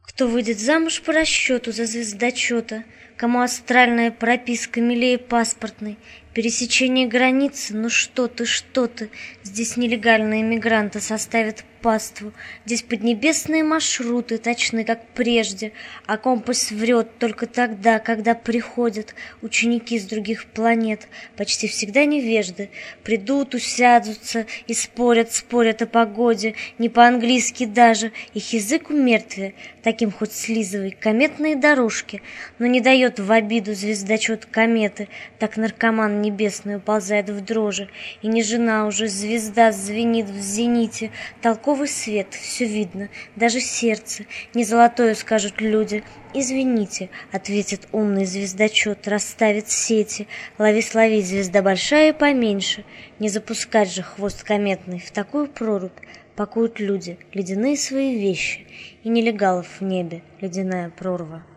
Кто выйдет замуж по расчету за звездочета, кому астральная прописка милее паспортной, пересечение границы, ну что ты, здесь нелегальные мигранты составят паству, здесь поднебесные маршруты точны, как прежде, а компас врет только тогда, когда приходят ученики с других планет, почти всегда невежды, придут, усядутся и спорят о погоде, не по-английски даже, их язык у мертвия, таким хоть слизывай, кометные дорожки, но не дает в обиду звездочет кометы, так наркоман небесный уползает в дрожи, и не жена уже, звезда звенит в зените, толковый свет, все видно, даже сердце, не золотое, скажут люди. «Извините», — ответит умный звездочет, расставит сети, лови, звезда большая и поменьше, не запускать же хвост кометный в такую прорубь, пакуют люди ледяные свои вещи, и нелегалов в небе ледяная прорва.